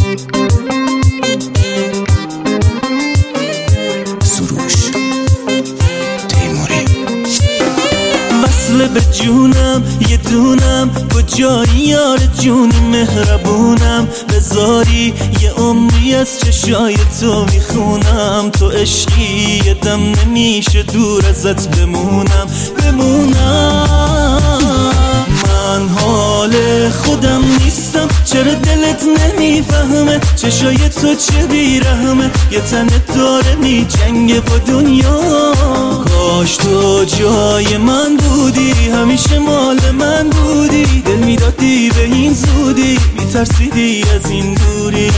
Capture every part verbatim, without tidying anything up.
به جونم یه دونم کجایی یار جونی مهربونم بذاری یه عمری از چشای تو میخونم تو عشقی یه دم نمیشه دور ازت بمونم بمونم من حال خودم نیستم چرا دلت نمیفهمه چشای تو چه بیرحمه یه تنت داره میجنگه با دنیا کاش تو جای من بودی همیشه مال من بودی دل میدادی به این زودی میترسیدی از این دوری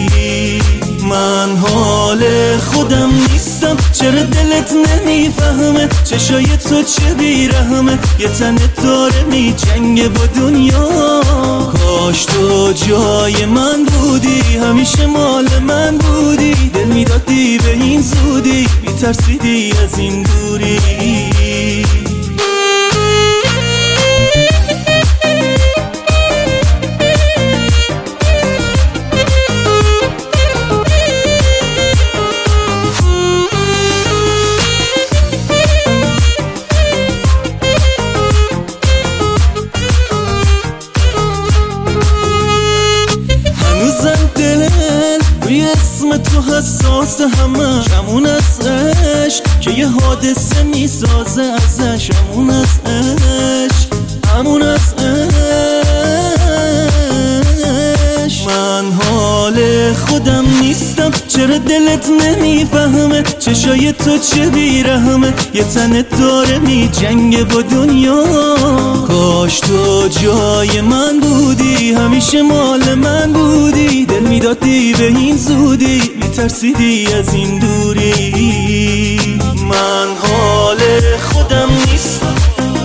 من حال خودم نیستم چرا دلت نمیفهمه چشای تو چه بیرحمه یه تنت داره میجنگه با دنیا کاش تو جای من بودی همیشه مال من بودی دل میدادی به این زودی میترسیدی از این دوری روی اسم تو حساس همه همون از عشق که یه حادثه میسازه ازش همون از عشق همون از عشق من حال خودم نیستم چرا دلت نمیفهمه چشای تو چه بیرحمه یه تنت داره میجنگه با دنیا کاش تو جای من بودی همیشه مال من بودی دل میدادی به این زودی میترسیدی از این دوری من حال خودم نیستم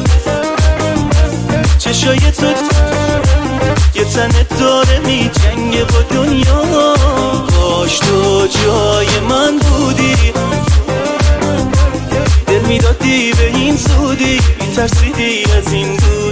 چشای تو یه تنت داره میجنگه با دنیا کاش تو جای من بودی دل میدادی به این زودی میترسیدی از این دوری